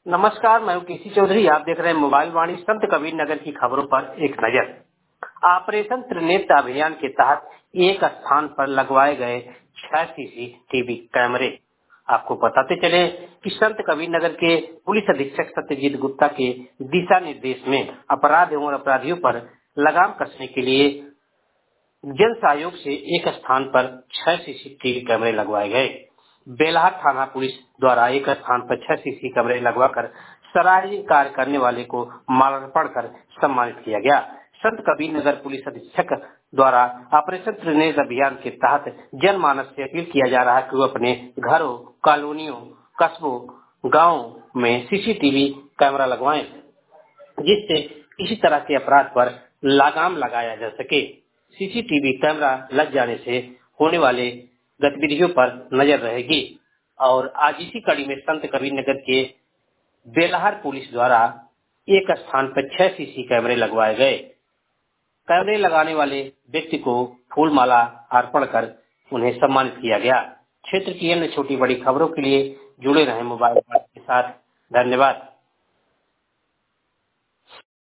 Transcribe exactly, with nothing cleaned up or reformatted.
नमस्कार, मैं हूं केसी चौधरी। आप देख रहे हैं मोबाइल वाणी। संत कबीर नगर की खबरों पर एक नजर। ऑपरेशन त्रिनेत्र अभियान के तहत एक स्थान पर लगवाए गए छह सीसीटीवी कैमरे। आपको बताते चले कि संत कबीर नगर के पुलिस अधीक्षक सत्यजीत गुप्ता के दिशा निर्देश में अपराध एवं अपराधियों पर लगाम कसने के लिए जन सहयोग से एक स्थान पर छह सीसीटीवी कैमरे लगवाए गए। बेलहर थाना पुलिस द्वारा एक स्थान पर छह सीसी कैमरे लगवाकर सराहनीय कार्य करने वाले को माल्यार्पण कर सम्मानित किया गया। संत कबीर नगर पुलिस अधीक्षक द्वारा ऑपरेशन त्रिनेत्र अभियान के तहत जनमानस से अपील किया जा रहा है कि वो अपने घरों, कॉलोनियों, कस्बों, गाँव में सीसीटीवी कैमरा लगवाएं, जिससे किसी तरह के अपराध पर लगाम लगाया जा सके। सीसीटीवी कैमरा लग जाने से होने वाले गतिविधियों पर नजर रहेगी। और आज इसी कड़ी में संत कबीर नगर के बेलहर पुलिस द्वारा एक स्थान पर छह सीसी कैमरे लगवाए गए। कैमरे लगाने वाले व्यक्ति को फूल माला अर्पण कर उन्हें सम्मानित किया गया। क्षेत्र की अन्य छोटी बड़ी खबरों के लिए जुड़े रहें मोबाइल के साथ। धन्यवाद।